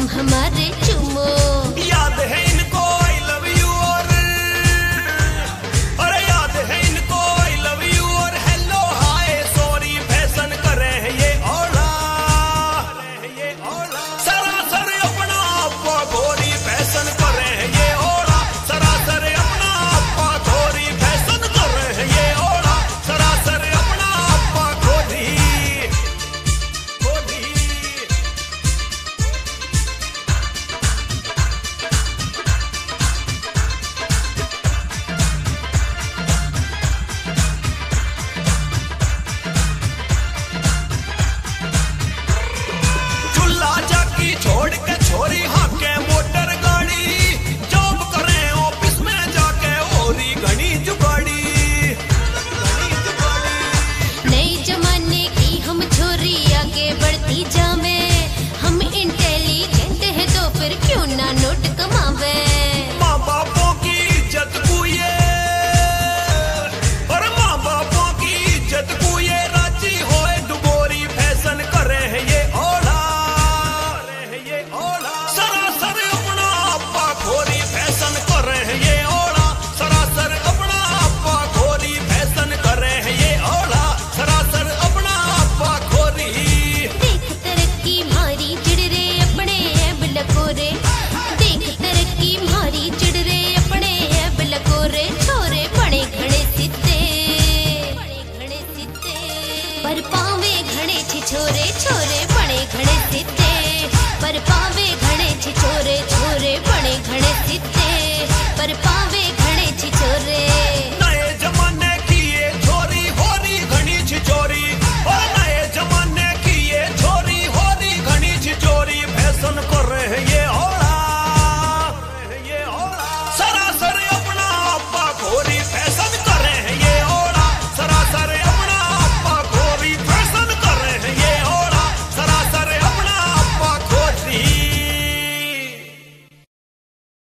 हमारे चुमो। याद है इनको आई लव यू और अरे याद है इनको आई लव यू और हेलो हाय सॉरी फैशन करे है ये ओला सरासर अपना आपा गोरी फैशन करे है ये ओला सरासर अपना आपा गोरी फैशन करे है ये ओला सरासर अपना आपा गोरी गोरी। चूल्हा जाकी छोड़ के छोरी हाके मोटर गाड़ी जॉब करे ऑफिस में जाके ओरी घनी जुगाड़ी नए जमाने की हम छोरी आगे बढ़ती जावे। हम इंटेलिजेंट है तो फिर क्यों ना नोट कमावे। माँ बापों की इज्जत को ये और माँ बापों की इज्जत को ये राजी होए डुबोरी फैशन करे है ये ओला सरासर अपना आपा खोरी फैशन करे है ये ओला सरासर अपना आपा खोरी फैशन करे है ये ओला सरासर अपना आपा खोरी। देख तरक्की मारी चिड़ रे अपने ऐब लकोरे। देख तरक्की मारी चिड़ रे अपने ऐब लकोरे। छोरे बड़े घड़े सिद्धे पर पावे घड़े छिछोरे।